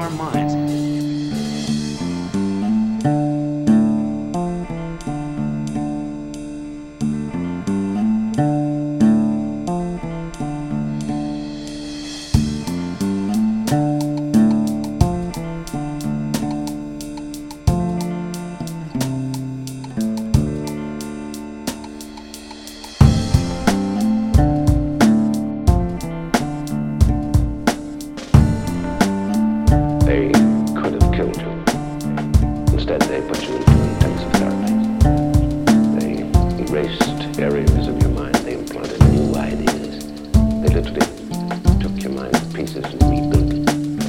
our minds. They could have killed you. Instead, they put you into intensive therapy. They erased areas of your mind. They implanted new ideas. They literally took your mind to pieces and rebuilt it.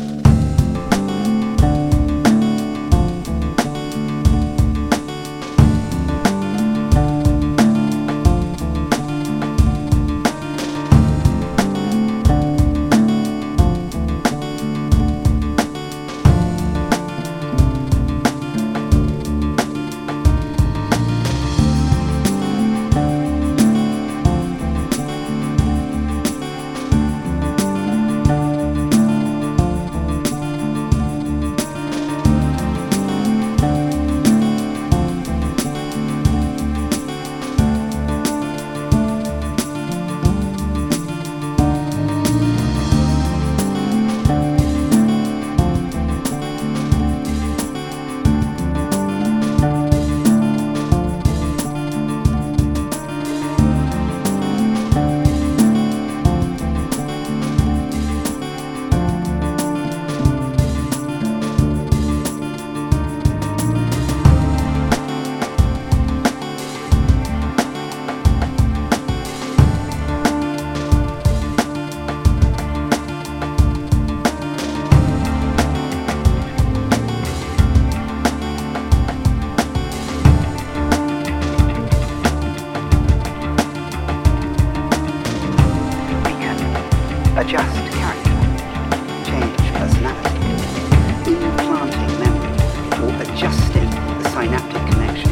Adjust character, change personality, implanting memory, or adjusting the synaptic connections.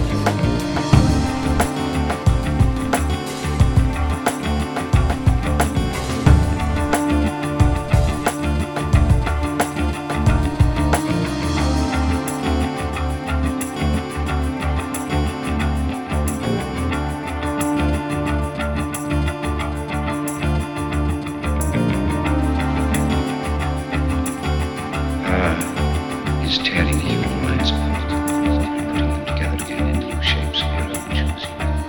Is tearing the human minds apart and putting them together again in new shapes of your own choosing.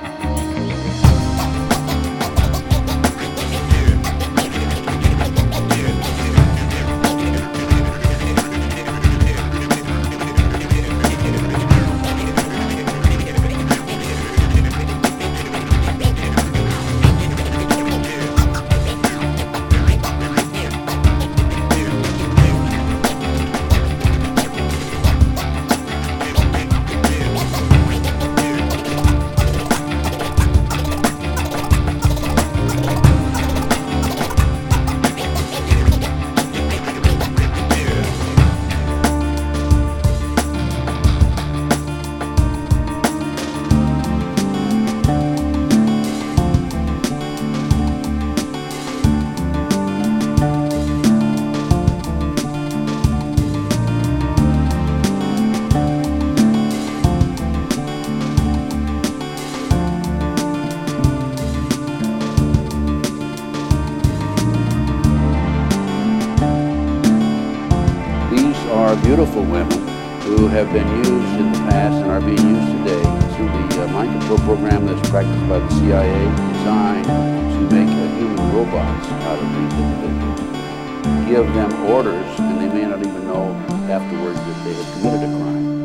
Are beautiful women who have been used in the past and are being used today through the mind control program that's practiced by the CIA, designed to make human robots out of these individuals. Give them orders, and they may not even know afterwards that they have committed a crime.